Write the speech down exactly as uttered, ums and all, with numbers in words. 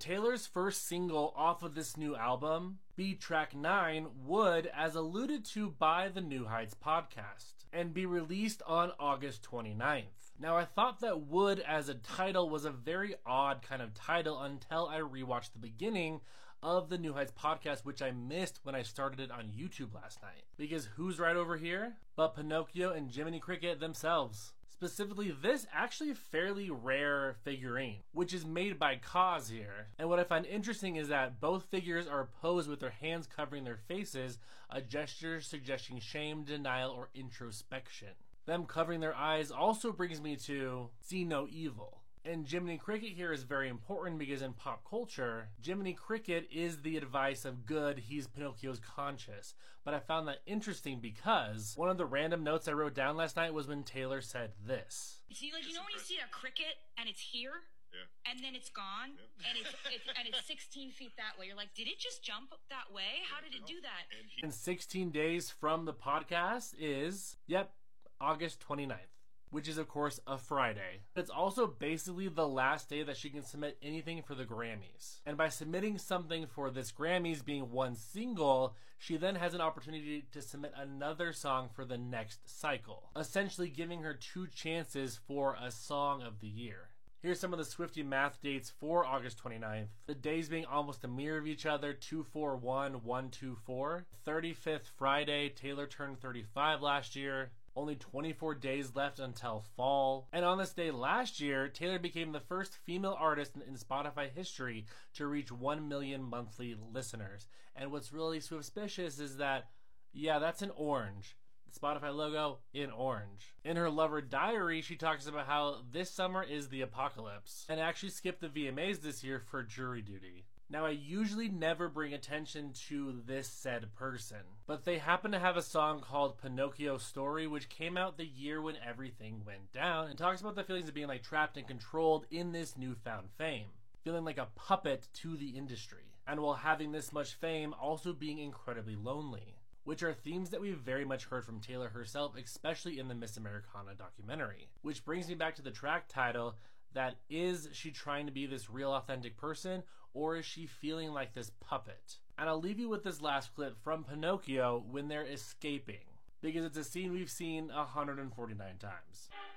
Taylor's first single off of this new album be track nine, Would, as alluded to by the New Heights podcast, and be released on August twenty-ninth. Now, I thought that Would as a title was a very odd kind of title until I rewatched the beginning of the New Heights podcast, which I missed when I started it on YouTube last night. Because who's right over here but Pinocchio and Jiminy Cricket themselves? Specifically, this actually fairly rare figurine, which is made by Cause here. And what I find interesting is that both figures are posed with their hands covering their faces, a gesture suggesting shame, denial, or introspection. Them covering their eyes also brings me to See No Evil. And Jiminy Cricket here is very important because in pop culture, Jiminy Cricket is the advice of good, he's Pinocchio's conscience. But I found that interesting because one of the random notes I wrote down last night was when Taylor said this. See, like, you know when you see a cricket and it's here? Yeah. And then it's gone, yeah. and it's, it's and it's sixteen feet that way. You're like, did it just jump that way? How did it do that? And sixteen days from the podcast is, yep, August twenty-ninth. Which is, of course, a Friday. It's also basically the last day that she can submit anything for the Grammys. And by submitting something for this Grammys being one single, she then has an opportunity to submit another song for the next cycle, essentially giving her two chances for a Song of the Year. Here's some of the Swiftie math dates for August twenty-ninth. The days being almost a mirror of each other, two four one, one two four. thirty-fifth Friday, Taylor turned thirty-five last year. Only twenty-four days left until fall. And on this day last year, Taylor became the first female artist in, in Spotify history to reach one million monthly listeners. And what's really suspicious is that, yeah, that's in orange. The Spotify logo in orange. In her Lover Diary, she talks about how this summer is the apocalypse, and actually skipped the V M As this year for jury duty. Now, I usually never bring attention to this said person, but they happen to have a song called Pinocchio Story, which came out the year when everything went down, and talks about the feelings of being like trapped and controlled in this newfound fame, feeling like a puppet to the industry, and while having this much fame, also being incredibly lonely, which are themes that we've very much heard from Taylor herself, especially in the Miss Americana documentary. Which brings me back to the track title, that is she trying to be this real authentic person, or is she feeling like this puppet? And I'll leave you with this last clip from Pinocchio when they're escaping, because it's a scene we've seen one hundred forty-nine times.